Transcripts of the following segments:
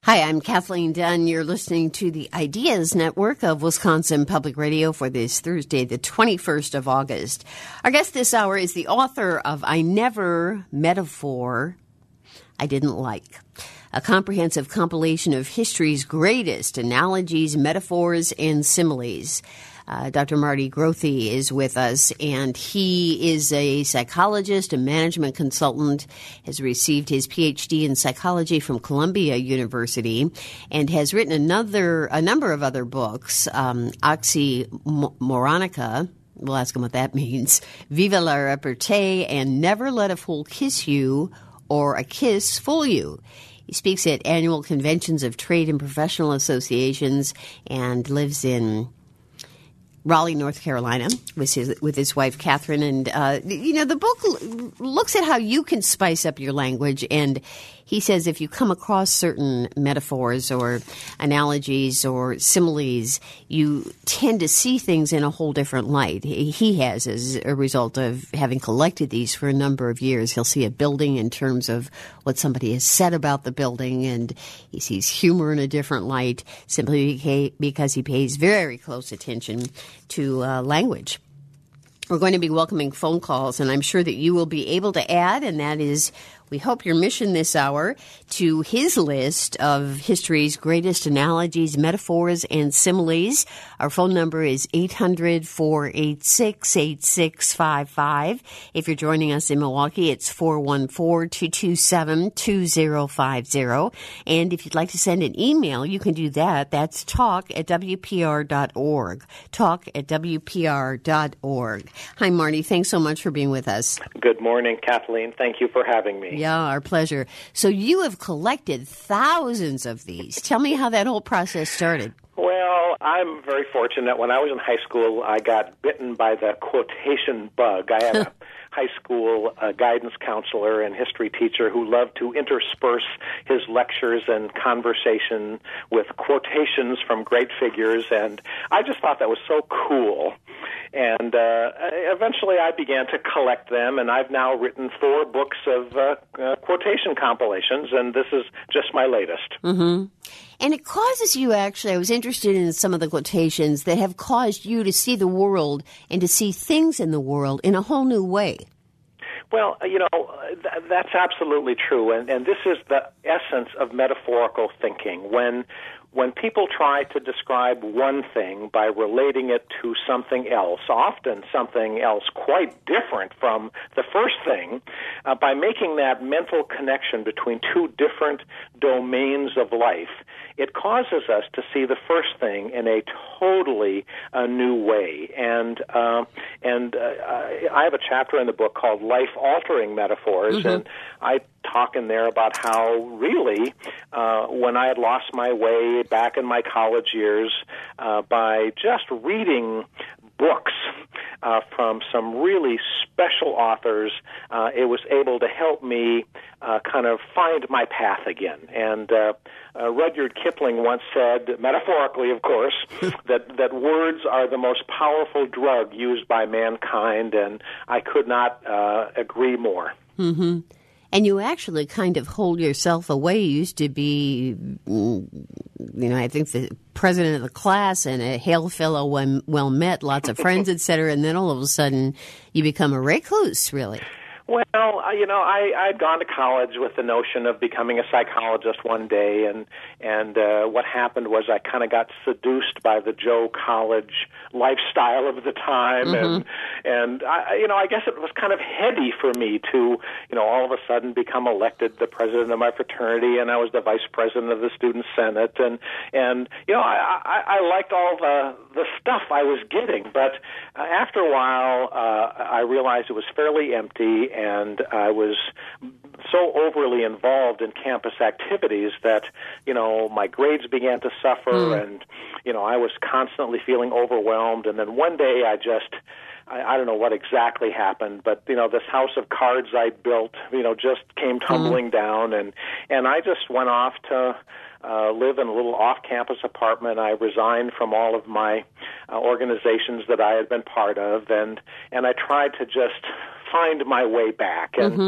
Hi, I'm Kathleen Dunn. You're listening to the Ideas Network of Wisconsin Public Radio for this Thursday, the 21st of August. Our guest this hour is the author of I Never Metaphor I Didn't Like, a comprehensive compilation of history's greatest analogies, metaphors, and similes. Dr. Marty Grothe is with us, and he is a psychologist, a management consultant, has received his Ph.D. in psychology from Columbia University, and has written a number of other books, Oxymoronica, we'll ask him what that means, Viva la Repartee, and Never Let a Fool Kiss You or a Kiss Fool You. He speaks at annual conventions of trade and professional associations and lives in Raleigh, North Carolina, with his wife, Catherine. And, the book looks at how you can spice up your language. And he says if you come across certain metaphors or analogies or similes, you tend to see things in a whole different light. He has, as a result of having collected these for a number of years. He'll see a building in terms of what somebody has said about the building, and he sees humor in a different light simply because he pays very close attention to language. We're going to be welcoming phone calls, and I'm sure that you will be able to add, and that is, we hope, your mission this hour, to his list of history's greatest analogies, metaphors, and similes. Our phone number is 800-486-8655. If you're joining us in Milwaukee, it's 414-227-2050. And if you'd like to send an email, you can do that. That's talk@wpr.org. Talk@wpr.org. Hi, Marty. Thanks so much for being with us. Good morning, Kathleen. Thank you for having me. Yeah, our pleasure. So you have collected thousands of these. Tell me how that whole process started. Well, I'm very fortunate. When I was in high school, I got bitten by the quotation bug. I had a high school guidance counselor and history teacher who loved to intersperse his lectures and conversation with quotations from great figures, and I just thought that was so cool. And eventually I began to collect them, and I've now written 4 books of quotation compilations, and this is just my latest. Mm-hmm. And it causes you, actually, I was interested in some of the quotations that have caused you to see the world and to see things in the world in a whole new way. Well, that's absolutely true, and this is the essence of metaphorical thinking. When people try to describe one thing by relating it to something else, often something else quite different from the first thing, by making that mental connection between 2 different domains of life, it causes us to see the first thing in a totally new way. And I have a chapter in the book called Life-Altering Metaphors, mm-hmm. and I talk in there about how really when I had lost my way back in my college years by just reading books from some really special authors, it was able to help me kind of find my path again. And Rudyard Kipling once said, metaphorically of course, that words are the most powerful drug used by mankind, and I could not agree more. Mm-hmm. And you actually kind of hold yourself away. You used to be, I think the president of the class and a hail fellow when well met, lots of friends, et cetera, and then all of a sudden you become a recluse, really. Well, I'd gone to college with the notion of becoming a psychologist one day, and what happened was I kind of got seduced by the Joe College lifestyle of the time, mm-hmm. and I guess it was kind of heady for me to, all of a sudden become elected the president of my fraternity, and I was the vice president of the student senate, and I liked all the stuff I was getting, but after a while, I realized it was fairly empty. And I was so overly involved in campus activities that, my grades began to suffer, and, I was constantly feeling overwhelmed. And then one day I don't know what exactly happened, but, this house of cards I built, just came tumbling down, and I just went off to live in a little off-campus apartment. I resigned from all of my organizations that I had been part of, and I tried to just find my way back. And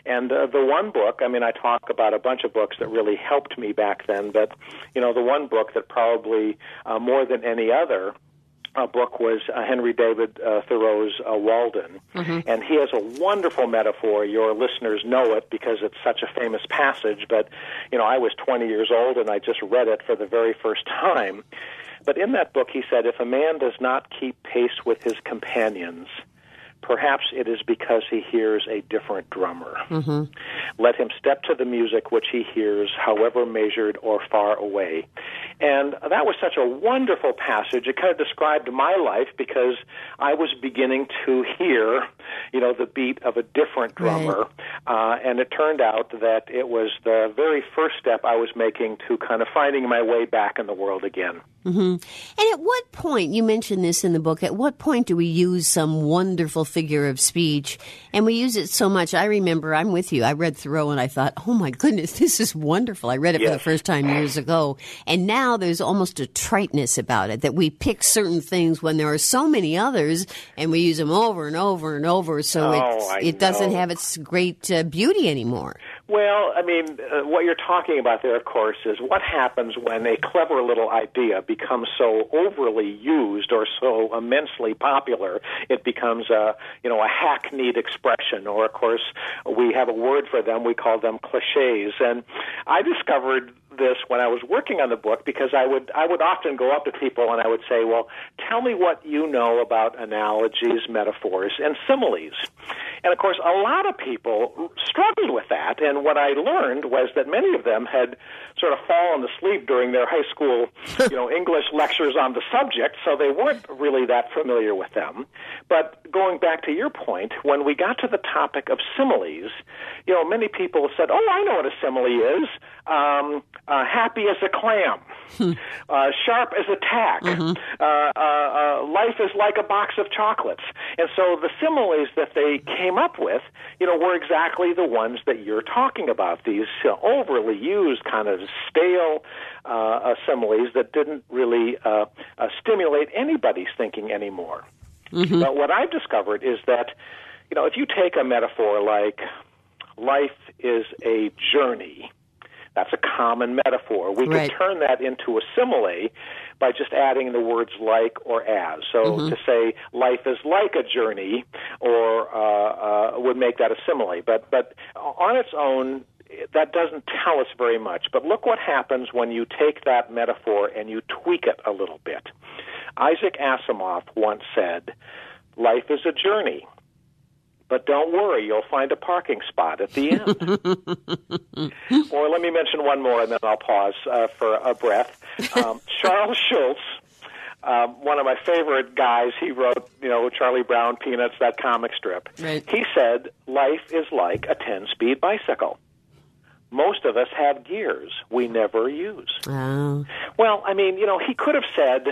And the one book, I mean, I talk about a bunch of books that really helped me back then, but, the one book that probably more than any other book was Henry David Thoreau's Walden. Mm-hmm. And he has a wonderful metaphor. Your listeners know it because it's such a famous passage, but, I was 20 years old and I just read it for the very first time. But in that book, he said, if a man does not keep pace with his companions, perhaps it is because he hears a different drummer. Mm-hmm. Let him step to the music which he hears, however measured or far away. And that was such a wonderful passage. It kind of described my life because I was beginning to hear, the beat of a different drummer. Right. And it turned out that it was the very first step I was making to kind of finding my way back in the world again. Mm-hmm. And at what point, you mentioned this in the book, at what point do we use some wonderful figure of speech? And we use it so much. I remember, I'm with you, I read Thoreau and I thought, oh my goodness, this is wonderful. I read it for the first time years ago. And now there's almost a triteness about it, that we pick certain things when there are so many others and we use them over and over and over. So it doesn't have its great beauty anymore. Well, I mean, what you're talking about there, of course, is what happens when a clever little idea becomes so overly used or so immensely popular, it becomes a hackneyed expression. Or, of course, we have a word for them. We call them cliches. And I discovered this when I was working on the book because I would often go up to people and I would say, well, tell me what you know about analogies, metaphors, and similes. And, of course, a lot of people struggled with that. And what I learned was that many of them had sort of fallen asleep during their high school, English lectures on the subject, so they weren't really that familiar with them. But going back to your point, when we got to the topic of similes, many people said, oh, I know what a simile is. Happy as a clam, sharp as a tack, life is like a box of chocolates. And so the similes that they came up with, were exactly the ones that you're talking about, these overly used kind of stale similes that didn't really stimulate anybody's thinking anymore. Mm-hmm. But what I've discovered is that, if you take a metaphor like life is a journey, that's a common metaphor. We can turn that into a simile by just adding the words like or as. So to say life is like a journey or would make that a simile. But on its own, that doesn't tell us very much. But look what happens when you take that metaphor and you tweak it a little bit. Isaac Asimov once said, life is a journey. But don't worry, you'll find a parking spot at the end. Or let me mention one more, and then I'll pause for a breath. Charles Schulz, one of my favorite guys, he wrote, Charlie Brown, Peanuts, that comic strip. Right. He said, life is like a 10-speed bicycle. Most of us have gears we never use. Oh. Well, I mean, he could have said,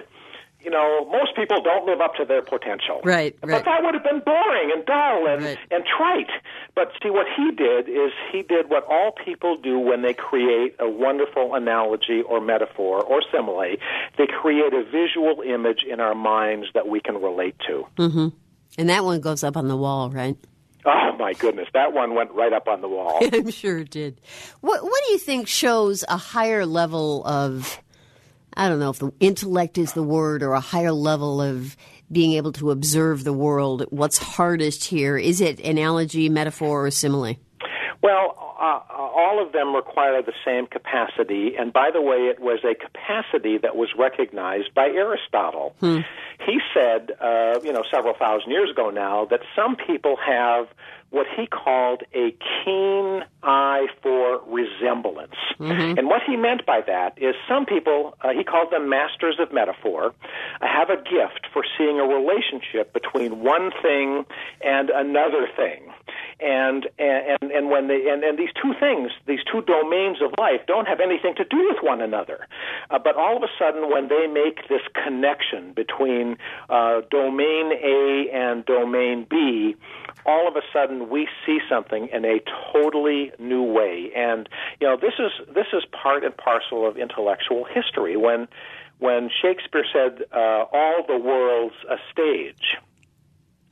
most people don't live up to their potential. Right. But that would have been boring and dull and trite. But see, what he did is he did what all people do when they create a wonderful analogy or metaphor or simile. They create a visual image in our minds that we can relate to. Mm-hmm. And that one goes up on the wall, right? Oh, my goodness. That one went right up on the wall. I'm sure it did. What do you think shows a higher level of, I don't know if the intellect is the word, or a higher level of being able to observe the world? What's hardest here? Is it analogy, metaphor, or simile? Well, all of them require the same capacity. And by the way, it was a capacity that was recognized by Aristotle. He said, several thousand years ago now, that some people have what he called a keen eye for resemblance. Mm-hmm. And what he meant by that is some people, he called them masters of metaphor, have a gift for seeing a relationship between one thing and another thing. And when these two things, these two domains of life, don't have anything to do with one another. But all of a sudden, when they make this connection between domain A and domain B, all of a sudden we see something in a totally new way. And this is part and parcel of intellectual history. When Shakespeare said all the world's a stage,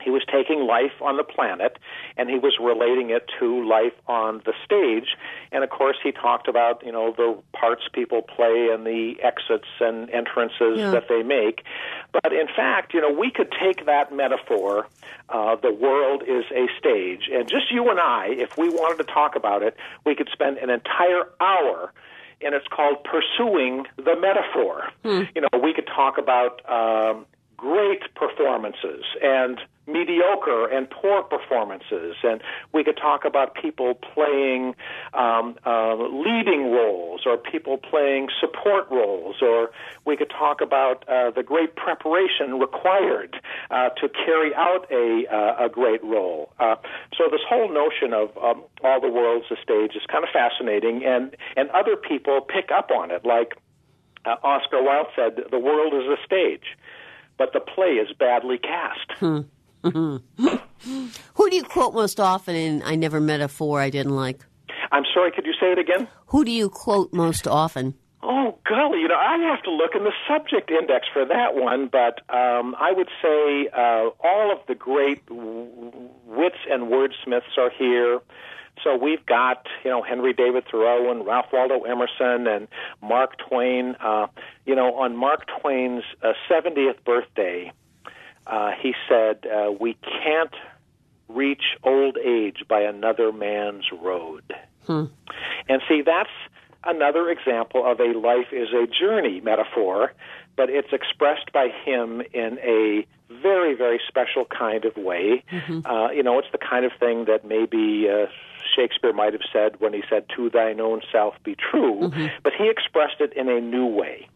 He was taking life on the planet, and he was relating it to life on the stage. And, of course, he talked about, the parts people play and the exits and entrances that they make. But, in fact, we could take that metaphor, the world is a stage, and just you and I, if we wanted to talk about it, we could spend an entire hour, and it's called Pursuing the Metaphor. We could talk about great performances and mediocre and poor performances, and we could talk about people playing leading roles or people playing support roles, or we could talk about the great preparation required to carry out a great role. So this whole notion of all the world's a stage is kind of fascinating, and other people pick up on it, like Oscar Wilde said, the world is a stage, but the play is badly cast. Who do you quote most often in I Never Met a Four I Didn't Like? I'm sorry, could you say it again? Who do you quote most often? Oh, golly, I have to look in the subject index for that one, but I would say all of the great wits and wordsmiths are here. So we've got, Henry David Thoreau and Ralph Waldo Emerson and Mark Twain. On Mark Twain's 70th birthday, he said, we can't reach old age by another man's road. And see, that's another example of a life is a journey metaphor, but it's expressed by him in a very, very special kind of way. It's the kind of thing that maybe Shakespeare might have said when he said, to thine own self be true, but he expressed it in a new way.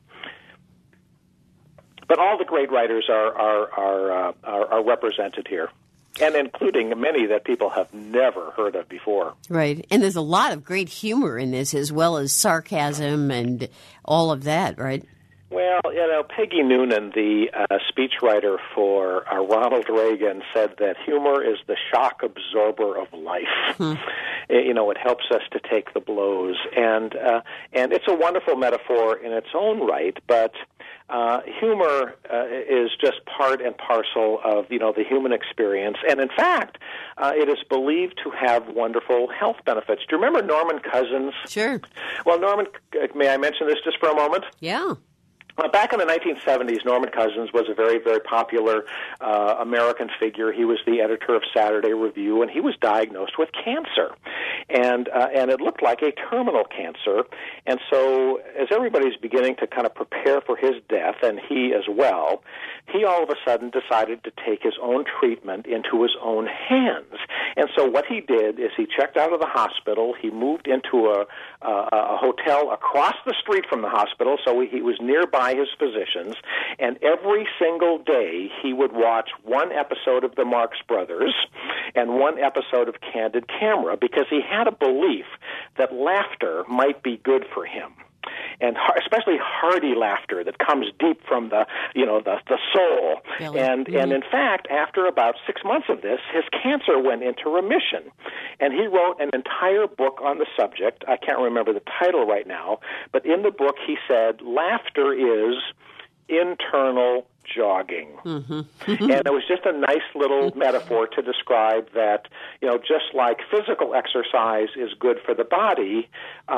But all the great writers are represented here, and including many that people have never heard of before. Right, and there's a lot of great humor in this, as well as sarcasm and all of that, right? Well, Peggy Noonan, the speechwriter for Ronald Reagan, said that humor is the shock absorber of life. It helps us to take the blows, and it's a wonderful metaphor in its own right, but humor is just part and parcel of, the human experience. And in fact, it is believed to have wonderful health benefits. Do you remember Norman Cousins? Sure. Well, Norman, may I mention this just for a moment? Yeah. Back in the 1970s, Norman Cousins was a very, very popular American figure. He was the editor of Saturday Review, and he was diagnosed with cancer. And it looked like a terminal cancer. And so as everybody's beginning to kind of prepare for his death, and he as well, he all of a sudden decided to take his own treatment into his own hands. And so what he did is he checked out of the hospital. He moved into a hotel across the street from the hospital, so he was nearby his physicians, and every single day he would watch one episode of the Marx Brothers and one episode of Candid Camera, because he had a belief that laughter might be good for him. And especially hearty laughter that comes deep from the soul. Really? And in fact, after about 6 months of this, his cancer went into remission. And he wrote an entire book on the subject. I can't remember the title right now, but in the book he said, laughter is internal jogging. And it was just a nice little metaphor to describe that, just like physical exercise is good for the body,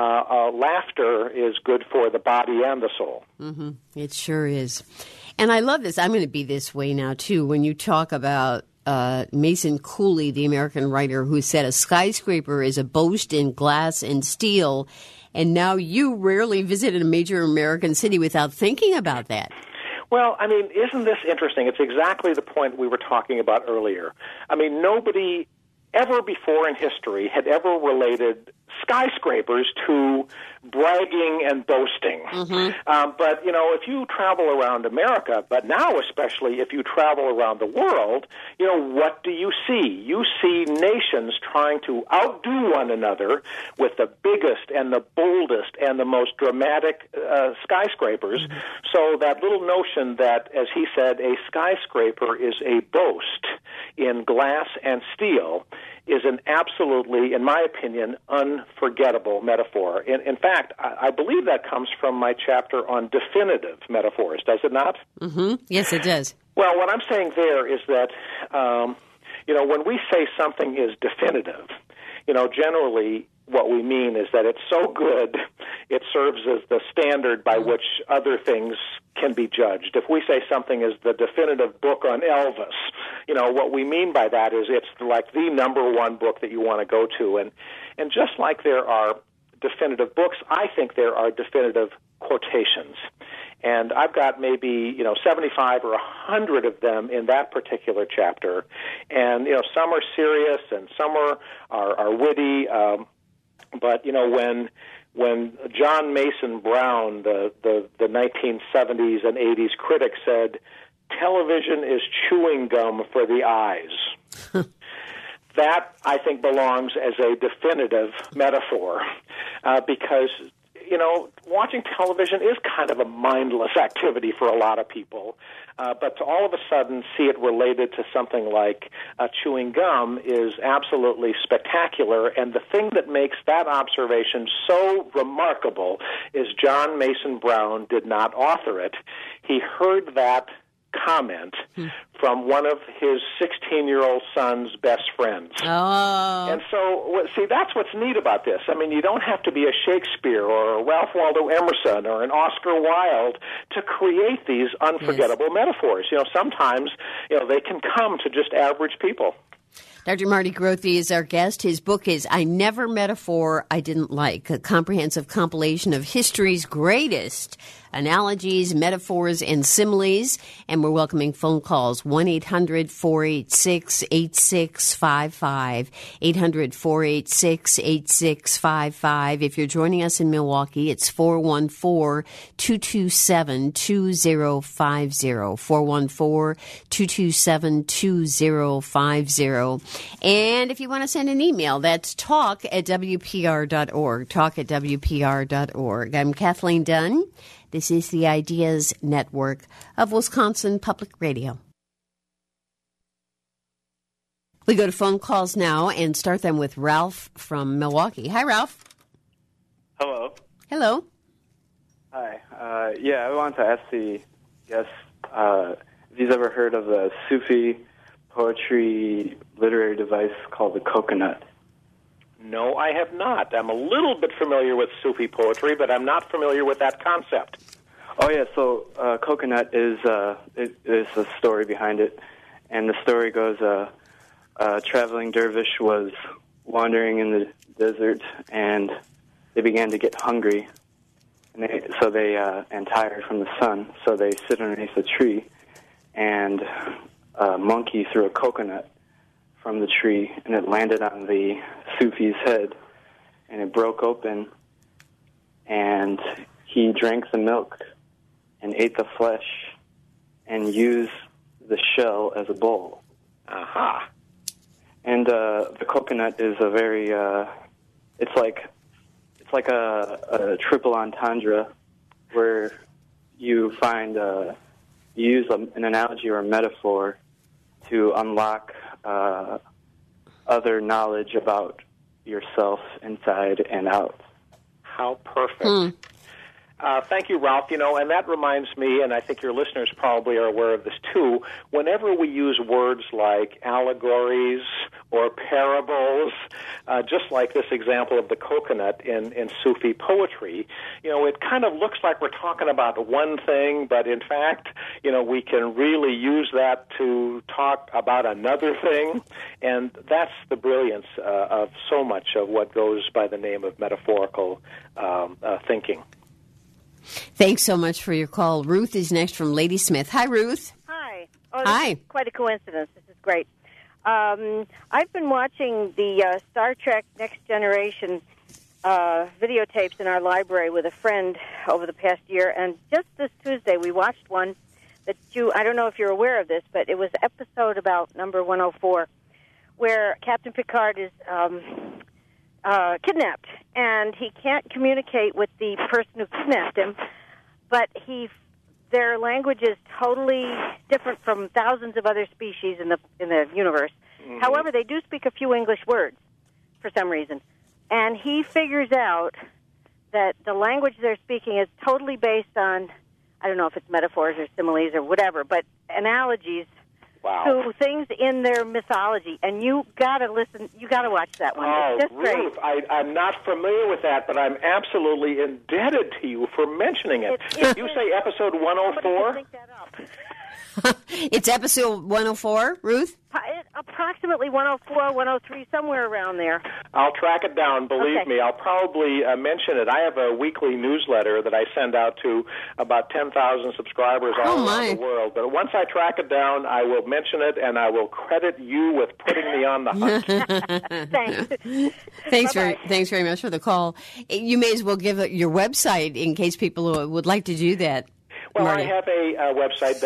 laughter is good for the body and the soul. It sure is. And I love this. I'm going to be this way now, too, when you talk about Mason Cooley, the American writer, who said a skyscraper is a boast in glass and steel, and now you rarely visited a major American city without thinking about that. Well, isn't this interesting? It's exactly the point we were talking about earlier. Nobody ever before in history had ever related skyscrapers to bragging and boasting. But, if you travel around America, but now especially if you travel around the world, what do you see? You see nations trying to outdo one another with the biggest and the boldest and the most dramatic skyscrapers. So that little notion that, as he said, a skyscraper is a boast in glass and steel is an absolutely, in my opinion, unforgettable metaphor. In fact, I believe that comes from my chapter on definitive metaphors, does it not? Yes, it does. Well, what I'm saying there is that, when we say something is definitive, generally what we mean is that it's so good it serves as the standard by which other things can be judged. If we say something is the definitive book on Elvis, what we mean by that is it's like the number one book that you want to go to. And just like there are definitive books, I think there are definitive quotations. And I've got maybe, 75 or 100 of them in that particular chapter. And, some are serious and some are witty. But, when John Mason Brown, the 1970s and 80s critic, said, television is chewing gum for the eyes, that, I think, belongs as a definitive metaphor because, watching television is kind of a mindless activity for a lot of people. But to all of a sudden see it related to something like chewing gum is absolutely spectacular. And the thing that makes that observation so remarkable is John Mason Brown did not author it. He heard that comment from one of his 16-year-old son's best friends. Oh. And so, see, that's what's neat about this. I mean, you don't have to be a Shakespeare or a Ralph Waldo Emerson or an Oscar Wilde to create these unforgettable metaphors. Sometimes, they can come to just average people. Dr. Marty Grothe is our guest. His book is I Never Metaphor I Didn't Like, a comprehensive compilation of history's greatest analogies, metaphors, and similes. And we're welcoming phone calls, 1-800-486-8655, 800-486-8655. If you're joining us in Milwaukee, it's 414-227-2050, 414-227-2050. And if you want to send an email, that's talk@wpr.org, talk@wpr.org. I'm Kathleen Dunn. This is the Ideas Network of Wisconsin Public Radio. We go to phone calls now and start them with Ralph from Milwaukee. Hi, Ralph. Hello. Hello. Hi. I wanted to ask the guest if he's ever heard of the Sufi poetry literary device called the coconut. No, I have not. I'm a little bit familiar with Sufi poetry, but I'm not familiar with that concept. Oh, yeah, so coconut is a story behind it, and the story goes, a traveling dervish was wandering in the desert, and they began to get hungry, and tired from the sun, so they sit underneath a tree, and a monkey threw a coconut from the tree, and it landed on the Sufi's head, and it broke open, and he drank the milk and ate the flesh and used the shell as a bowl. Aha. And the coconut is a very, it's like a triple entendre where you find, you use an analogy or a metaphor to unlock other knowledge about yourself inside and out. How perfect. Thank you, Ralph. And that reminds me, and I think your listeners probably are aware of this too, whenever we use words like allegories or parables, just like this example of the coconut in Sufi poetry, it kind of looks like we're talking about one thing, but in fact, we can really use that to talk about another thing, and that's the brilliance of so much of what goes by the name of metaphorical thinking. Thanks so much for your call. Ruth is next from Ladysmith. Hi, Ruth. Hi. Oh, Hi. This is quite a coincidence. This is great. I've been watching the Star Trek Next Generation videotapes in our library with a friend over the past year, and just this Tuesday we watched one that I don't know if you're aware of this, but it was episode about number 104, where Captain Picard is kidnapped, and he can't communicate with the person who kidnapped him, but their language is totally different from thousands of other species in the universe. Mm-hmm. However, they do speak a few English words for some reason, and he figures out that the language they're speaking is totally based on, I don't know if it's metaphors or similes or whatever, but analogies Wow. to things in their mythology, and you gotta listen. You gotta watch that one. It's just Ruth, great. I'm not familiar with that, but I'm absolutely indebted to you for mentioning it. It You is. say episode Somebody 104? could think that up. It's episode 104, Ruth? Approximately 104, 103, somewhere around there. I'll track it down. Believe Okay. me, I'll probably mention it. I have a weekly newsletter that I send out to about 10,000 subscribers all around the world. But once I track it down, I will mention it, and I will credit you with putting me on the hunt. Thanks. Thanks very much for the call. You may as well give your website in case people would like to do that. Well, Marty. I have a website,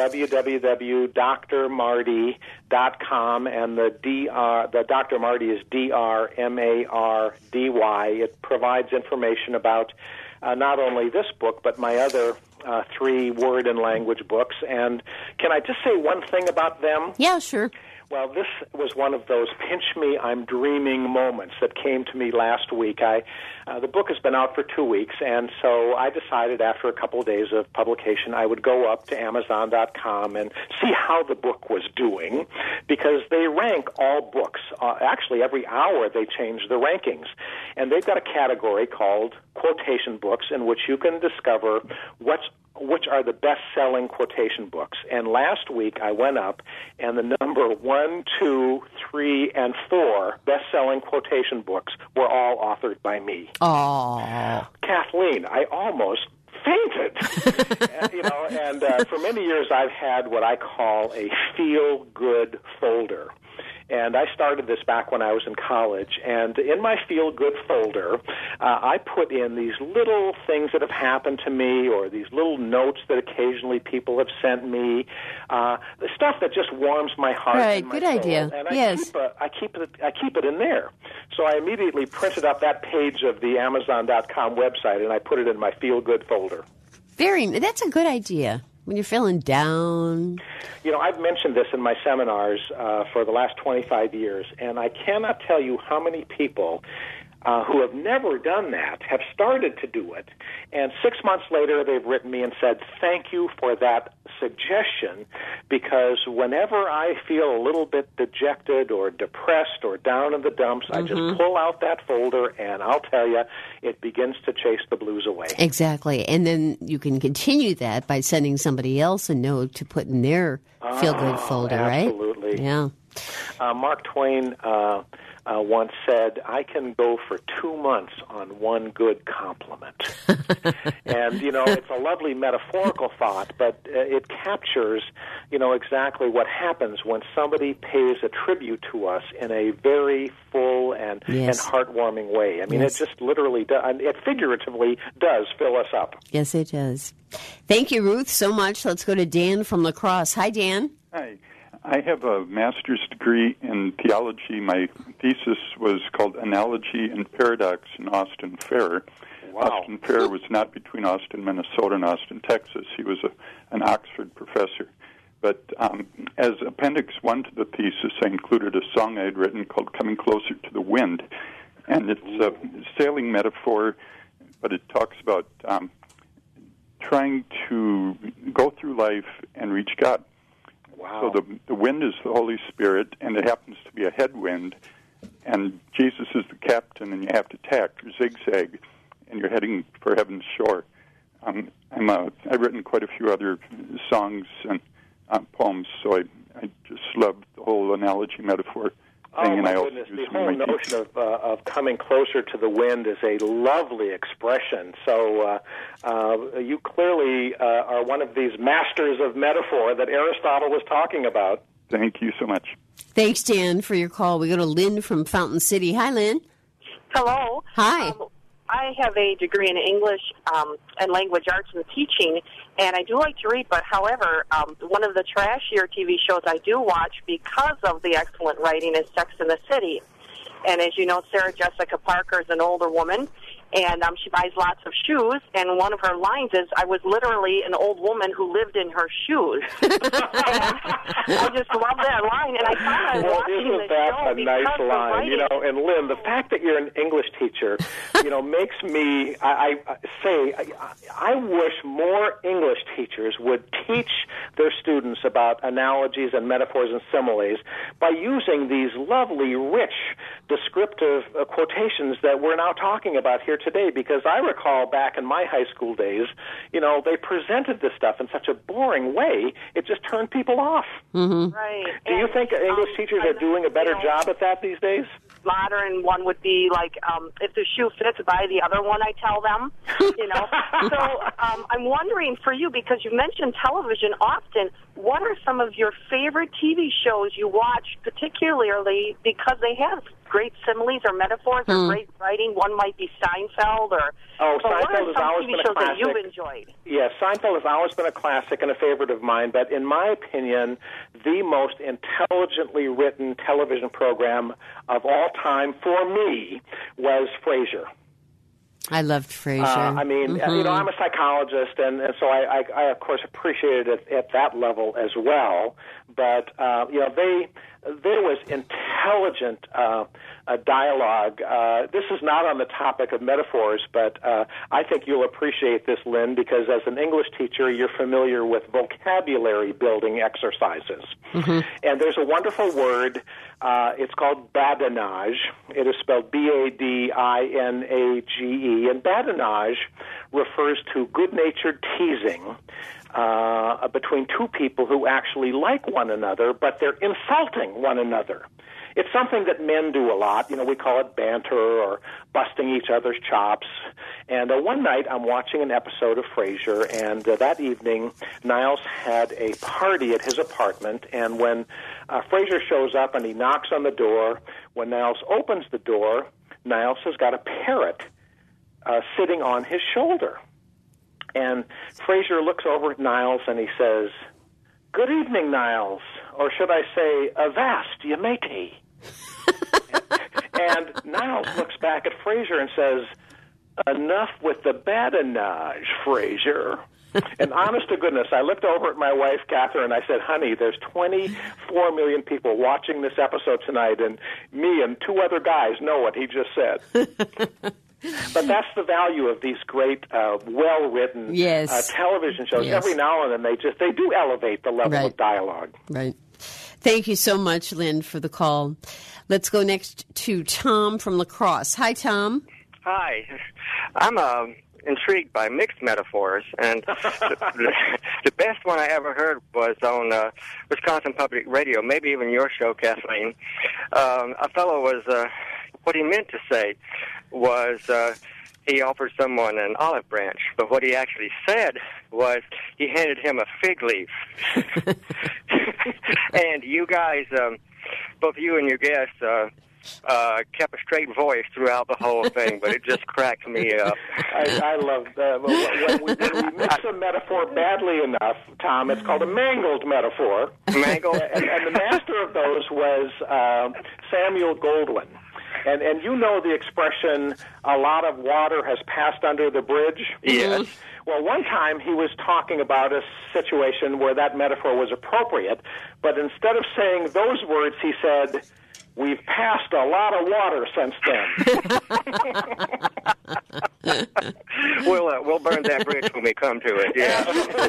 www.drmarty.com, and the Dr. Marty is D-R-M-A-R-D-Y. It provides information about not only this book, but my other 3 word and language books. And can I just say one thing about them? Yeah, sure. Well, this was one of those pinch me, I'm dreaming moments that came to me last week. The book has been out for 2 weeks, and so I decided after a couple of days of publication I would go up to Amazon.com and see how the book was doing, because they rank all books. Actually, every hour they change the rankings. And they've got a category called quotation books in which you can discover which are the best-selling quotation books. And last week I went up, and the number 1, 2, 3, and 4 best-selling quotation books were all authored by me. Oh, Kathleen, I almost fainted. And for many years I've had what I call a feel-good folder. And I started this back when I was in college. And in my feel-good folder, I put in these little things that have happened to me, or these little notes that occasionally people have sent me, the stuff that just warms my heart. Right, and my good soul. idea. And Yes. I keep it in there. So I immediately printed up that page of the Amazon.com website, and I put it in my feel-good folder. that's a good idea. When you're feeling down. I've mentioned this in my seminars for the last 25 years, and I cannot tell you how many people who have never done that have started to do it, and 6 months later they've written me and said, thank you for that suggestion, because whenever I feel a little bit dejected or depressed or down in the dumps, I just pull out that folder, and I'll tell you, it begins to chase the blues away. Exactly. And then you can continue that by sending somebody else a note to put in their feel-good folder, absolutely. right? Yeah. Mark Twain once said, I can go for 2 months on one good compliment. And, it's a lovely metaphorical thought, but it captures, exactly what happens when somebody pays a tribute to us in a very full and heartwarming way. I mean, it just literally does, it figuratively does fill us up. Yes, it does. Thank you, Ruth, so much. Let's go to Dan from La Crosse. Hi, Dan. Hi. I have a master's degree in theology. My thesis was called Analogy and Paradox in Austin Farrer. Wow. Austin Farrer was not between Austin, Minnesota, and Austin, Texas. He was an Oxford professor. But as Appendix 1 to the thesis, I included a song I had written called Coming Closer to the Wind. And it's a sailing metaphor, but it talks about trying to go through life and reach God. Wow. So the wind is the Holy Spirit, and it happens to be a headwind, and Jesus is the captain, and you have to tack or zigzag, and you're heading for heaven's shore. I've written quite a few other songs and poems, so I just love the whole analogy metaphor thing. Oh, and my I also goodness, use the it in whole my notion of coming closer to the wind is a lovely expression. So you clearly are one of these masters of metaphor that Aristotle was talking about. Thank you so much. Thanks, Dan, for your call. We go to Lynn from Fountain City. Hi, Lynn. Hello. Hi. I have a degree in English and language arts and teaching, and I do like to read, but however, one of the trashier TV shows I do watch because of the excellent writing is Sex and the City. And as you know, Sarah Jessica Parker is an older woman, and she buys lots of shoes, and one of her lines is, I was literally an old woman who lived in her shoes. And I just love that line, and I thought I was watching the show a nice line? You know, and Lynn, the fact that you're an English teacher, you know, makes me, I wish more English teachers would teach their students about analogies and metaphors and similes by using these lovely, rich, descriptive quotations that we're now talking about here today, because I recall back in my high school days, you know, they presented this stuff in such a boring way, it just turned people off. Mm-hmm. Right. Do you think English teachers are doing a better job at that these days? Modern one would be like, if the shoe fits, buy the other one, I tell them, you know. So I'm wondering for you, because you mentioned television often, what are some of your favorite TV shows you watch, particularly because they have great similes or metaphors or great writing? One might be Seinfeld or... Seinfeld has always been a classic. That you've enjoyed? Yes, Seinfeld has always been a classic and a favorite of mine, but in my opinion, the most intelligently written television program of all time for me was Frasier. I loved Frasier. I mean, you know, I'm a psychologist, and so I of course appreciated it at that level as well. But you know, there was intelligent dialogue. This is not on the topic of metaphors, but I think you'll appreciate this, Lynn, because as an English teacher, you're familiar with vocabulary building exercises. Mm-hmm. And there's a wonderful word. It's called badinage. It is spelled Badinage, and badinage refers to good-natured teasing between two people who actually like one another, but they're insulting one another. It's something that men do a lot. You know, we call it banter or busting each other's chops. And one night I'm watching an episode of Frasier, and that evening Niles had a party at his apartment, and when Frasier shows up and he knocks on the door, when Niles opens the door, Niles has got a parrot sitting on his shoulder. And Frasier looks over at Niles and he says, "Good evening, Niles," or should I say, "Avast, ye matey." And Niles looks back at Frasier and says, "Enough with the badinage, Frasier." And honest to goodness, I looked over at my wife, Catherine, and I said, "Honey, there's 24 million people watching this episode tonight, and me and two other guys know what he just said." But that's the value of these great, well-written television shows. Yes. Every now and then they do elevate the level of dialogue. Right. Thank you so much, Lynn, for the call. Let's go next to Tom from La Crosse. Hi, Tom. Hi. I'm intrigued by mixed metaphors, and the best one I ever heard was on Wisconsin Public Radio, maybe even your show, Kathleen. A fellow was, what he meant to say was he offered someone an olive branch, but what he actually said was he handed him a fig leaf. And you guys, both you and your guest, kept a straight voice throughout the whole thing, but it just cracked me up. I love that. When we mix a metaphor badly enough, Tom, it's called a mangled metaphor. Mangled? And the master of those was Samuel Goldwyn. And you know the expression, "a lot of water has passed under the bridge"? Yes. Well, one time he was talking about a situation where that metaphor was appropriate, but instead of saying those words, he said, "We've passed a lot of water since then." We'll burn that bridge when we come to it. Yeah.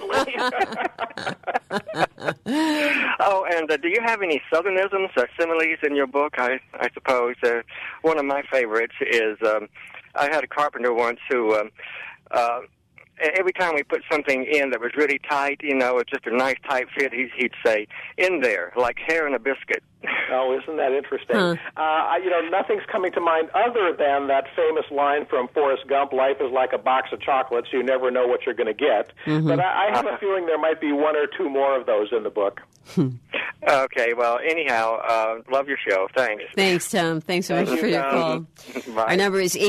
Oh, and do you have any Southernisms or similes in your book? I suppose one of my favorites is I had a carpenter once who. Every time we put something in that was really tight, you know, just a nice tight fit, he'd say, "In there, like hair in a biscuit." Oh, isn't that interesting? You know, nothing's coming to mind other than that famous line from Forrest Gump, "Life is like a box of chocolates. You never know what you're going to get." Mm-hmm. But I have a feeling there might be one or two more of those in the book. Okay, well, anyhow, love your show. Thanks. Thanks, Tom. Thanks so much for your call. Bye. Our number is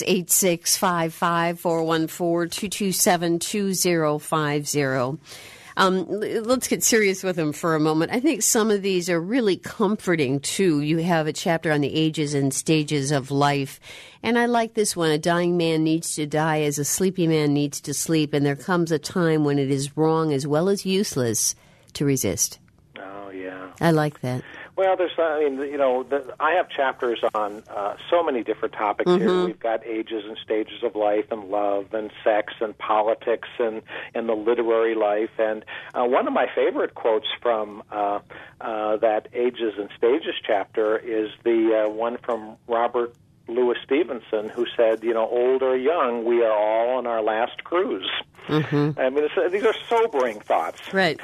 800-486-8655, 414-227-2050. Let's get serious with them for a moment. I think some of these are really comforting, too. You have a chapter on the ages and stages of life, and I like this one. A dying man needs to die as a sleepy man needs to sleep, and there comes a time when it is wrong as well as useless to resist. Oh, yeah. I like that. Well, I have chapters on so many different topics here. We've got ages and stages of life and love and sex and politics and the literary life. And one of my favorite quotes from that ages and stages chapter is the one from Robert Louis Stevenson, who said, old or young, we are all on our last cruise. Mm-hmm. I mean, these are sobering thoughts. Right.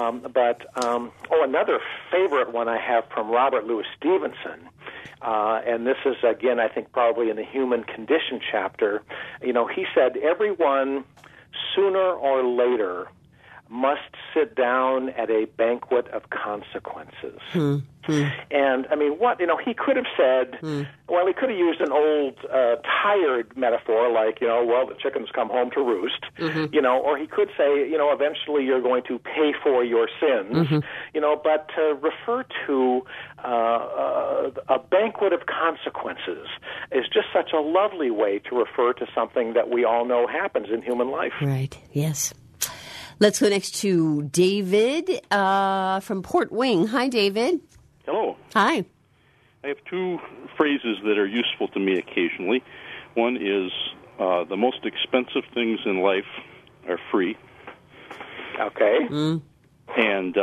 Another favorite one I have from Robert Louis Stevenson, and this is, again, I think probably in the human condition chapter. He said, everyone sooner or later must sit down at a banquet of consequences. And, I mean, he could have said, well, he could have used an old, tired metaphor like, the chickens come home to roost, or he could say, eventually you're going to pay for your sins, but to refer to a banquet of consequences is just such a lovely way to refer to something that we all know happens in human life. Right, yes. Let's go next to David from Port Wing. Hi, David. Hello. Hi. I have two phrases that are useful to me occasionally. One is the most expensive things in life are free. Okay. And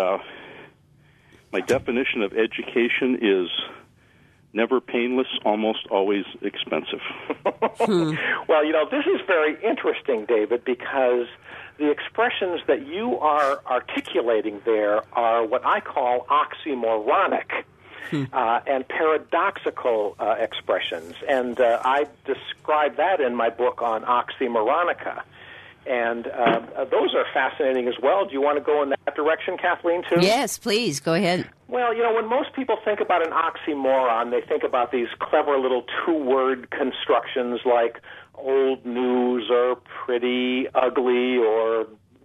my definition of education is never painless, almost always expensive. Well, this is very interesting, David, because the expressions that you are articulating there are what I call oxymoronic and paradoxical expressions. And I describe that in my book on oxymoronica. And those are fascinating as well. Do you want to go in that direction, Kathleen, too? Yes, please. Go ahead. Well, when most people think about an oxymoron, they think about these clever little two-word constructions like old news or pretty ugly or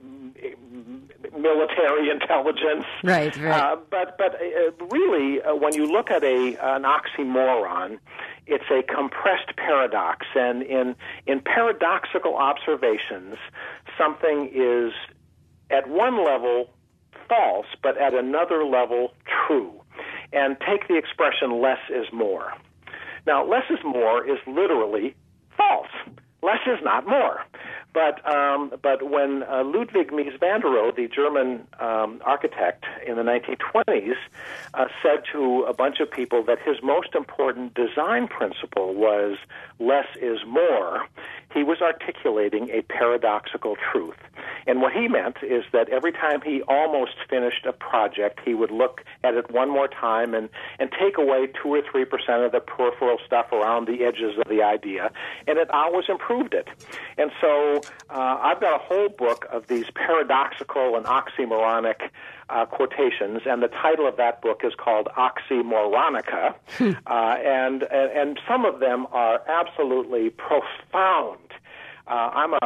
military intelligence. Right. But really, when you look at an oxymoron, it's a compressed paradox. And in paradoxical observations, something is at one level false, but at another level true. And take the expression less is more. Now, less is more is literally false. Less is not more. But when Ludwig Mies van der Rohe, the German architect in the 1920s, said to a bunch of people that his most important design principle was less is more, he was articulating a paradoxical truth. And what he meant is that every time he almost finished a project, he would look at it one more time and take away 2 or 3% of the peripheral stuff around the edges of the idea, and it always improved it. And so I've got a whole book of these paradoxical and oxymoronic quotations, and the title of that book is called Oxymoronica, and some of them are absolutely profound. I'm a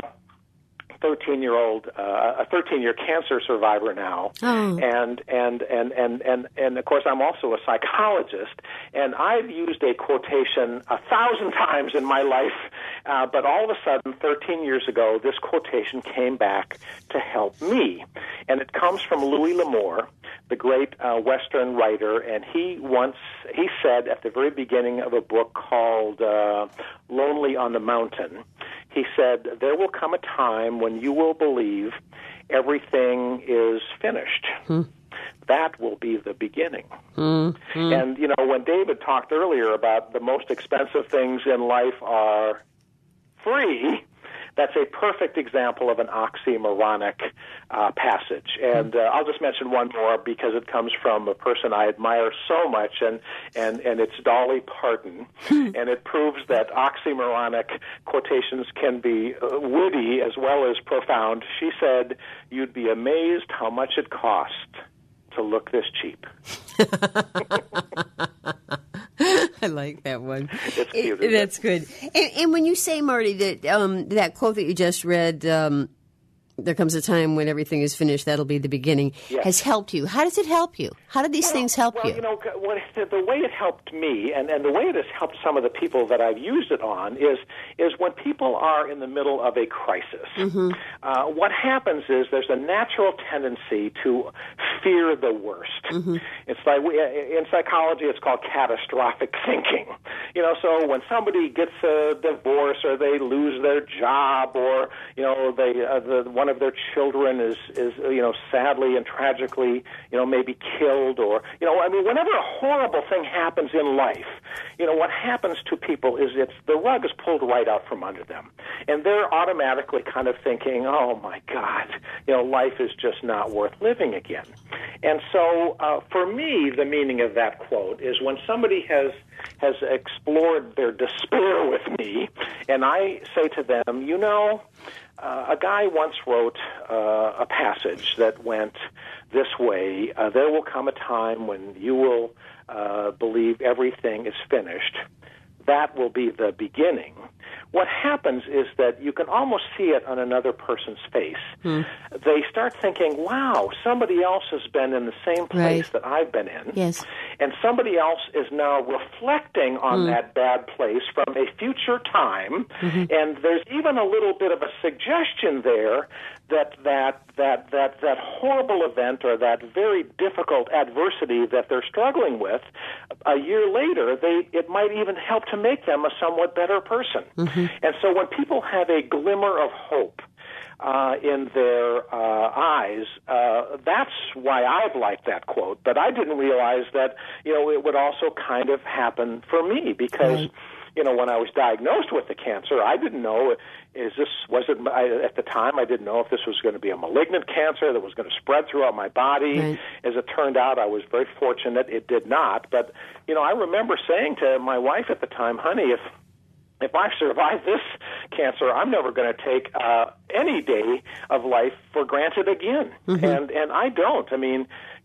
13-year cancer survivor now, and of course I'm also a psychologist, and I've used a quotation 1,000 times in my life, but all of a sudden 13 years ago this quotation came back to help me, and it comes from Louis L'Amour, the great Western writer, and he said at the very beginning of a book called Lonely on the Mountain, he said, there will come a time when you will believe everything is finished. That will be the beginning. And, when David talked earlier about the most expensive things in life are free, that's a perfect example of an oxymoronic passage. And I'll just mention one more because it comes from a person I admire so much, and it's Dolly Parton. And it proves that oxymoronic quotations can be witty as well as profound. She said, "You'd be amazed how much it cost to look this cheap." I like that one. It's cute. That's good. And when you say, Marty, that that quote that you just read, there comes a time when everything is finished, that'll be the beginning, has helped you. How does it help you? How do these things help you? You know, the way it helped me, and the way it has helped some of the people that I've used it on, is when people are in the middle of a crisis. Mm-hmm. What happens is there's a natural tendency to fear the worst. Mm-hmm. It's like, in psychology, it's called catastrophic thinking. You know, so when somebody gets a divorce or they lose their job, or you know, one of their children is sadly and tragically maybe killed, or I mean, whenever a horrible thing happens in life, what happens to people is the rug is pulled right out from under them, and they're automatically kind of thinking, oh my God, life is just not worth living again. And so for me, the meaning of that quote is when somebody has explored their despair with me, and I say to them, a guy once wrote a passage that went this way: there will come a time when you will believe everything is finished. That will be the beginning. What happens is that you can almost see it on another person's face. They start thinking, wow, somebody else has been in the same place that I've been in. Yes. And somebody else is now reflecting on that bad place from a future time. Mm-hmm. And there's even a little bit of a suggestion there that horrible event or that very difficult adversity that they're struggling with, a year later, it might even help to make them a somewhat better person. Mm-hmm. And so when people have a glimmer of hope in their eyes, that's why I've liked that quote. But I didn't realize that, it would also kind of happen for me, because when I was diagnosed with the cancer, I didn't know, at the time, I didn't know if this was going to be a malignant cancer that was going to spread throughout my body. Right. As it turned out, I was very fortunate it did not. But, I remember saying to my wife at the time, honey, if I survive this cancer, I'm never going to take any day of life for granted again. Mm-hmm. And I don't. I mean,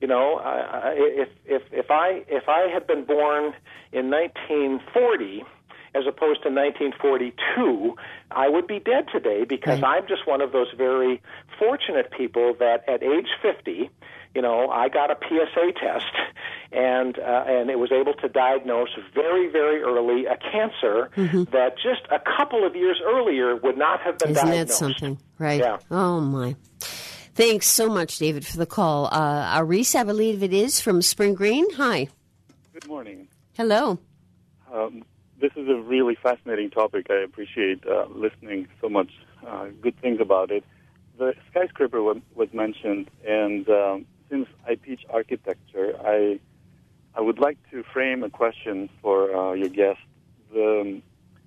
if I had been born in 1940 as opposed to 1942, I would be dead today, because I'm just one of those very fortunate people that at age 50, I got a PSA test, and it was able to diagnose very, very early a cancer that just a couple of years earlier would not have been diagnosed. Isn't that something? Right. Yeah. Oh, my. Thanks so much, David, for the call. Aris, I believe it is, from Spring Green. Hi. Good morning. Hello. This is a really fascinating topic. I appreciate listening so much good things about it. The skyscraper was mentioned, and since I teach architecture, I would like to frame a question for your guest. The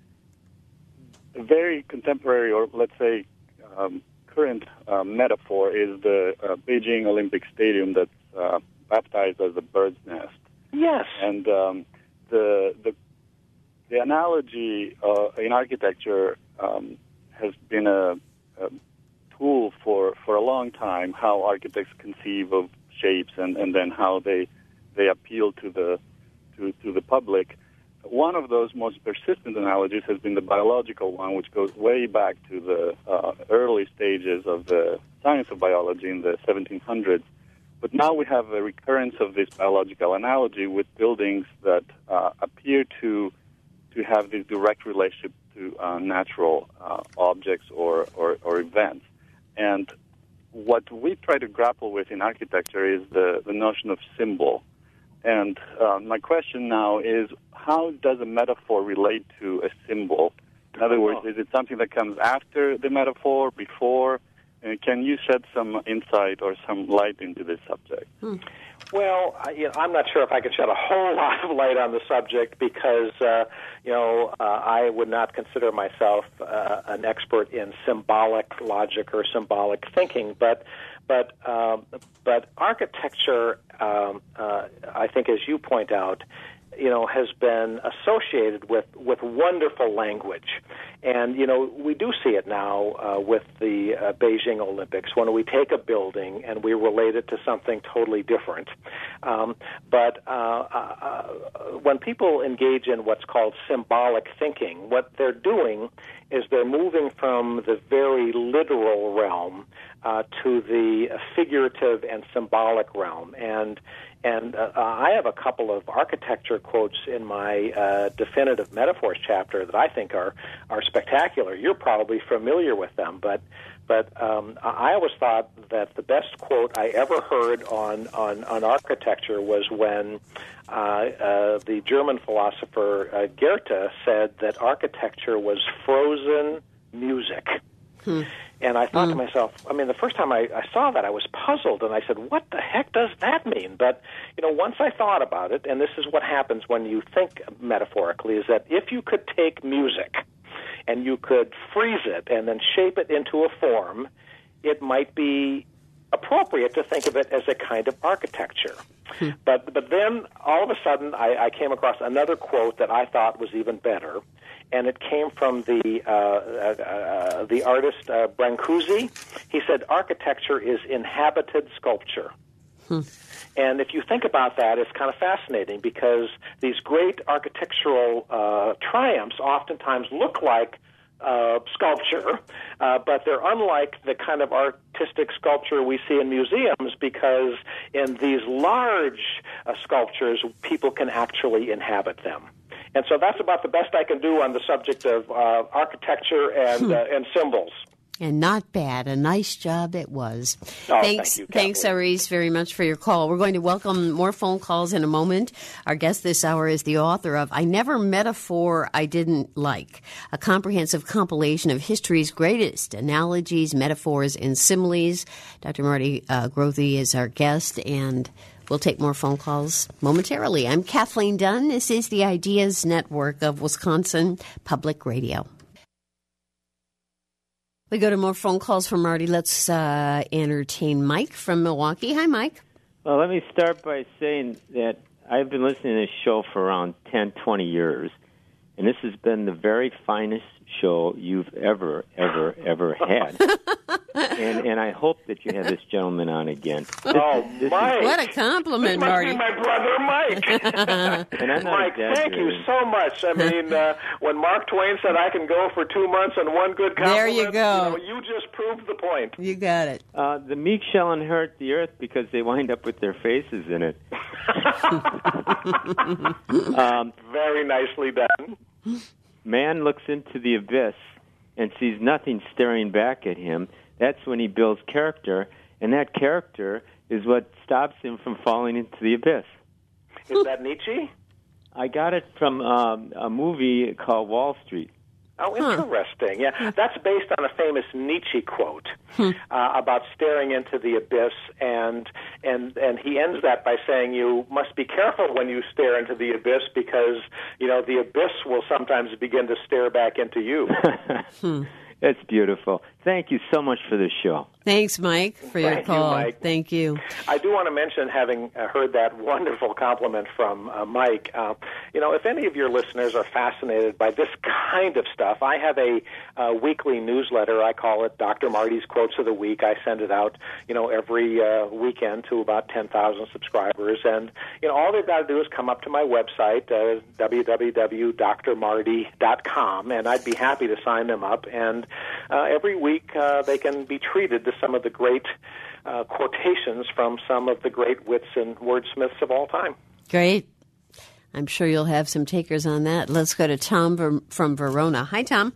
very contemporary, or let's say current metaphor is the Beijing Olympic Stadium that's baptized as a bird's nest. Yes. And the analogy in architecture has been a tool for a long time, how architects conceive of shapes and then how they appeal to the public. One of those most persistent analogies has been the biological one, which goes way back to the early stages of the science of biology in the 1700s. But now we have a recurrence of this biological analogy with buildings that appear to have this direct relationship to natural objects or events. And what we try to grapple with in architecture is the notion of symbol. And my question now is, how does a metaphor relate to a symbol? In other words, is it something that comes after the metaphor, before? Can you shed some insight or some light into this subject? Well, I'm not sure if I could shed a whole lot of light on the subject, because, I would not consider myself an expert in symbolic logic or symbolic thinking. But architecture, I think, as you point out, has been associated with wonderful language. And, we do see it now with the Beijing Olympics when we take a building and we relate it to something totally different. But when people engage in what's called symbolic thinking, what they're doing is they're moving from the very literal realm to the figurative and symbolic realm. And I have a couple of architecture quotes in my Definitive Metaphors chapter that I think are spectacular. You're probably familiar with them, but I always thought that the best quote I ever heard on architecture was when the German philosopher Goethe said that architecture was frozen music. And I thought to myself, the first time I saw that, I was puzzled, and I said, what the heck does that mean? But, once I thought about it, and this is what happens when you think metaphorically, is that if you could take music and you could freeze it and then shape it into a form, it might be appropriate to think of it as a kind of architecture. But then, all of a sudden, I came across another quote that I thought was even better, and it came from the artist Brancusi. He said, architecture is inhabited sculpture. And if you think about that, it's kind of fascinating because these great architectural triumphs oftentimes look like sculpture, but they're unlike the kind of artistic sculpture we see in museums because in these large sculptures, people can actually inhabit them. And so that's about the best I can do on the subject of architecture and symbols. And not bad. A nice job it was. Oh, thanks, Aris, very much for your call. We're going to welcome more phone calls in a moment. Our guest this hour is the author of I Never Metaphor I Didn't Like, a comprehensive compilation of history's greatest analogies, metaphors, and similes. Dr. Marty Grothe is our guest, and we'll take more phone calls momentarily. I'm Kathleen Dunn. This is the Ideas Network of Wisconsin Public Radio. We go to more phone calls from Marty. Let's entertain Mike from Milwaukee. Hi, Mike. Well, let me start by saying that I've been listening to this show for around 10, 20 years, and this has been the very finest show you've ever had. and I hope that you have this gentleman on again. Mike. What a compliment, Marty. This must be my brother, Mike. And I'm not Mike, thank you so much. I mean, when Mark Twain said I can go for 2 months on one good compliment, there you go. You just proved the point. You got it. The meek shall inherit the earth because they wind up with their faces in it. Very nicely done. Man looks into the abyss and sees nothing staring back at him. That's when he builds character, and that character is what stops him from falling into the abyss. Is that Nietzsche? I got it from a movie called Wall Street. Oh, interesting. Yeah, that's based on a famous Nietzsche quote about staring into the abyss, and he ends that by saying, "You must be careful when you stare into the abyss because the abyss will sometimes begin to stare back into you." That's beautiful. Thank you so much for this show. Thanks, Mike, for your call. Mike. Thank you. I do want to mention, having heard that wonderful compliment from Mike, if any of your listeners are fascinated by this kind of stuff, I have a weekly newsletter. I call it Dr. Marty's Quotes of the Week. I send it out, every weekend to about 10,000 subscribers. And, all they've got to do is come up to my website, www.drmarty.com, and I'd be happy to sign them up. And every week they can be treated to some of the great quotations from some of the great wits and wordsmiths of all time. Great. I'm sure you'll have some takers on that. Let's go to Tom from Verona. Hi, Tom.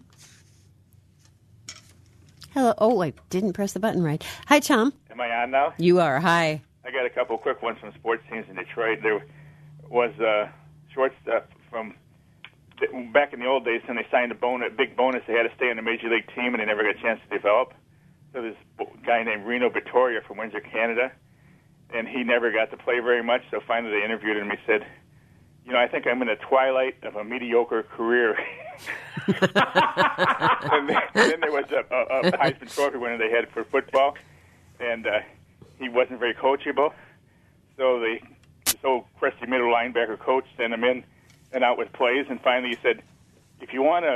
Hello. Oh, I didn't press the button right. Hi, Tom. Am I on now? You are. Hi. I got a couple of quick ones from sports teams in Detroit. There was shortstop from back in the old days when they signed a big bonus. They had to stay on the major league team, and they never got a chance to develop. So this guy named Reno Vittoria from Windsor, Canada, and he never got to play very much. So finally they interviewed him. He said, I think I'm in the twilight of a mediocre career. And then there was a Heisman Trophy winner they had for football, and he wasn't very coachable. So this old crusty middle linebacker coach sent him in and out with plays. And finally, he said, if you want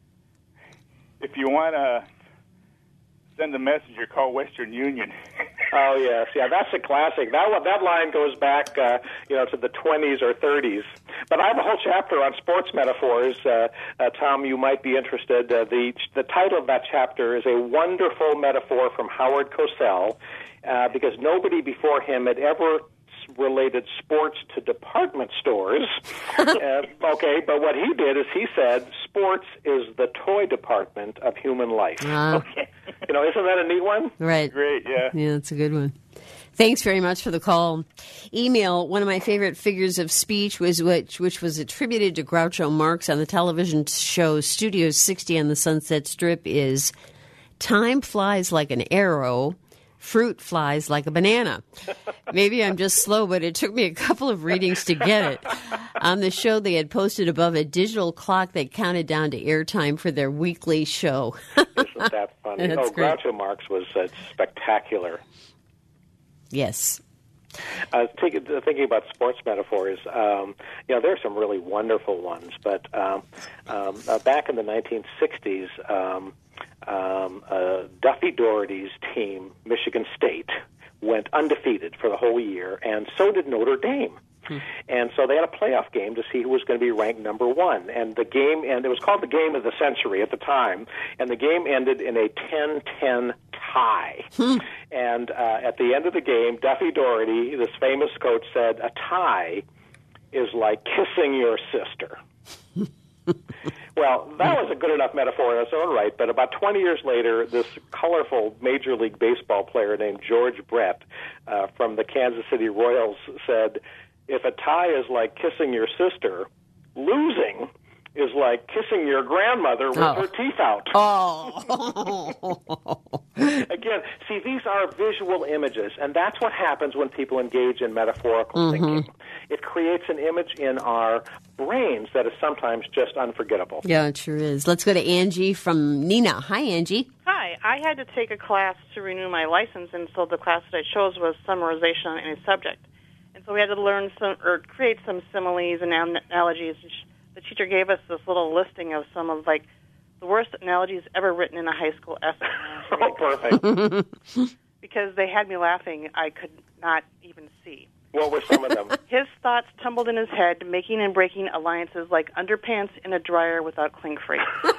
to send a messenger, call Western Union. Oh yes, yeah, that's a classic. That line goes back, to the 20s or 30s. But I have a whole chapter on sports metaphors. Tom, you might be interested. The title of that chapter is a wonderful metaphor from Howard Cosell, because nobody before him had ever related sports to department stores. Okay, but what he did is he said sports is the toy department of human life. Okay. Isn't that a neat one? Right. Great, yeah. Yeah, that's a good one. Thanks very much for the call. Email, one of my favorite figures of speech was which was attributed to Groucho Marx on the television show Studio 60 on the Sunset Strip is, time flies like an arrow, fruit flies like a banana. Maybe I'm just slow, but it took me a couple of readings to get it. On the show, they had posted above a digital clock that counted down to airtime for their weekly show. Isn't that funny? That's great. Groucho Marx was spectacular. Yes. Thinking about sports metaphors, there are some really wonderful ones. But back in the 1960s, Duffy Daugherty's team, Michigan State, went undefeated for the whole year, and so did Notre Dame. And so they had a playoff game to see who was going to be ranked number one. And it was called the game of the century at the time, and the game ended in a 10-10 tie. And at the end of the game, Duffy Daugherty, this famous coach, said, "A tie is like kissing your sister." Well, that was a good enough metaphor in its own right, but about 20 years later, this colorful Major League Baseball player named George Brett from the Kansas City Royals said, "If a tie is like kissing your sister, losing is like kissing your grandmother with her teeth out." Again, see, these are visual images, and that's what happens when people engage in metaphorical thinking. It creates an image in our brains that is sometimes just unforgettable. Yeah, it sure is. Let's go to Angie from Nina. Hi, Angie. Hi. I had to take a class to renew my license, and so the class that I chose was summarization on any subject. And so we had to learn create some similes and analogies. The teacher gave us this little listing of some of, the worst analogies ever written in a high school essay. Oh, perfect. Because they had me laughing, I could not even see. What were some of them? His thoughts tumbled in his head, making and breaking alliances like underpants in a dryer without cling-free.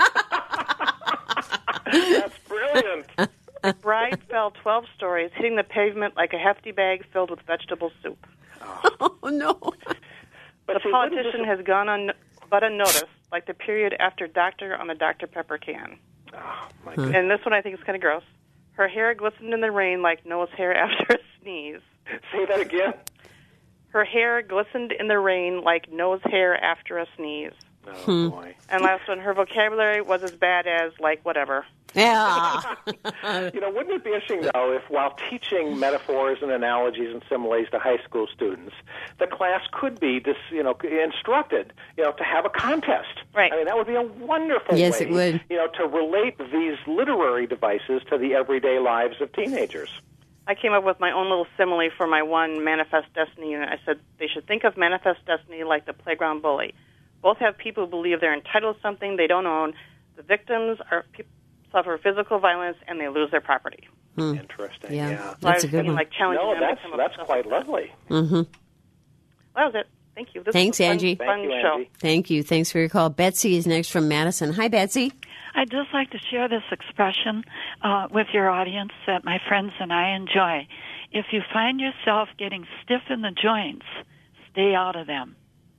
That's brilliant. The bride fell 12 stories, hitting the pavement like a hefty bag filled with vegetable soup. Oh, no. The politician has gone but unnoticed, like the period after Doctor on the Dr. Pepper can. Oh, my goodness. And this one I think is kind of gross. Her hair glistened in the rain like Noah's hair after a sneeze. Say that again. Her hair glistened in the rain like Noah's hair after a sneeze. Oh, boy. And last one, her vocabulary was as bad as, whatever. Yeah. Wouldn't it be interesting, though, if while teaching metaphors and analogies and similes to high school students, the class could be instructed, to have a contest. Right. I mean, that would be a wonderful way, Yes, it would. To relate these literary devices to the everyday lives of teenagers. I came up with my own little simile for my one Manifest Destiny unit. I said they should think of Manifest Destiny like the playground bully. Both have people who believe they're entitled to something they don't own. The victims suffer physical violence, and they lose their property. Interesting, yeah. That's a good one. That's quite lovely. Mm-hmm. Well, that was it. Thank you. Thanks, Angie. Fun show. Angie. Thank you. Thanks for your call. Betsy is next from Madison. Hi, Betsy. I'd just like to share this expression with your audience that my friends and I enjoy. If you find yourself getting stiff in the joints, stay out of them.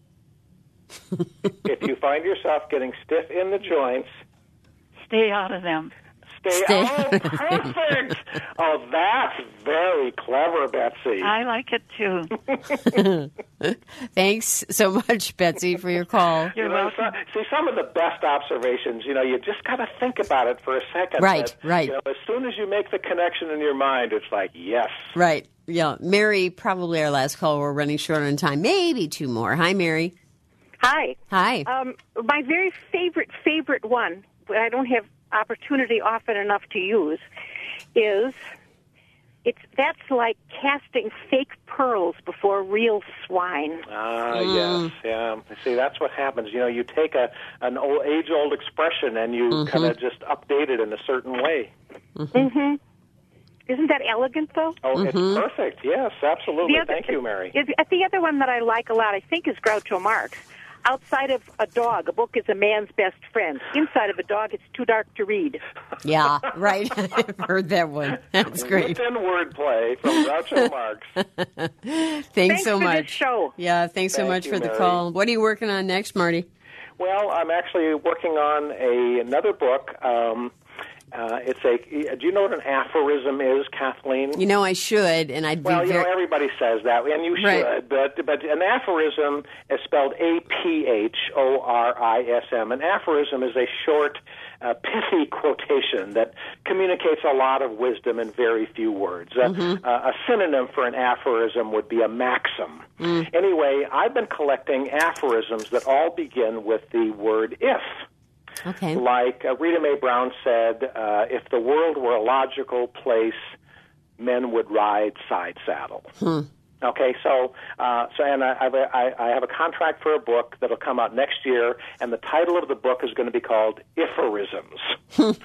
If you find yourself getting stiff in the joints, stay out of them. Oh, perfect! Oh, that's very clever, Betsy. I like it, too. Thanks so much, Betsy, for your call. You're welcome. Some of the best observations, you just got to think about it for a second. Right. As soon as you make the connection in your mind, it's like, yes. Right. Yeah. Mary, probably our last call. We're running short on time. Maybe two more. Hi, Mary. Hi. Hi. My very favorite one, but I don't have opportunity often enough to use, is That's like casting fake pearls before real swine. Yes, yeah. See, that's what happens. You know, you take an age-old expression and you kind of just update it in a certain way. Mm-hmm. Isn't that elegant, though? Oh, it's perfect. Yes, absolutely. Thank you, Mary. The other one that I like a lot, I think, is Groucho Marx. Outside of a dog, a book is a man's best friend. Inside of a dog, it's too dark to read. Yeah, right. I've heard that one. That's great. Written wordplay from Groucho Marx. Thanks so for much. This show. Yeah, thanks so much for the call. What are you working on next, Marty? Well, I'm actually working on another book. Do you know what an aphorism is, Kathleen? You know, I should, and I'd be everybody says that, and you should. But an aphorism is spelled aphorism. An aphorism is a short, pithy quotation that communicates a lot of wisdom in very few words. A synonym for an aphorism would be a maxim. Anyway, I've been collecting aphorisms that all begin with the word if. Okay. Like Rita Mae Brown said, if the world were a logical place, men would ride side saddle. Okay, so and I have a contract for a book that'll come out next year, and the title of the book is going to be called Aphorisms.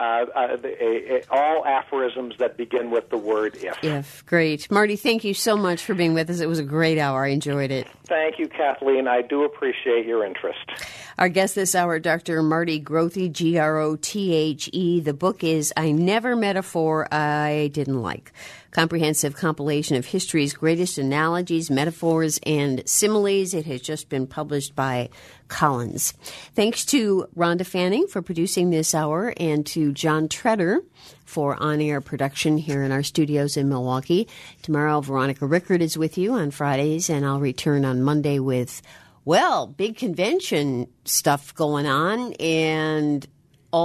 All aphorisms that begin with the word if. If. Great. Marty, thank you so much for being with us. It was a great hour. I enjoyed it. Thank you, Kathleen. I do appreciate your interest. Our guest this hour, Dr. Marty Grothe, Grothe. The book is I Never Metaphor I Didn't Like. Comprehensive compilation of history's greatest analogies, metaphors, and similes. It has just been published by Collins. Thanks to Rhonda Fanning for producing this hour and to John Treader for on-air production here in our studios in Milwaukee. Tomorrow, Veronica Rickard is with you on Fridays, and I'll return on Monday with, big convention stuff going on, and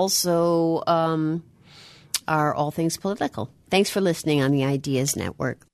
also our All Things Political. Thanks for listening on the Ideas Network.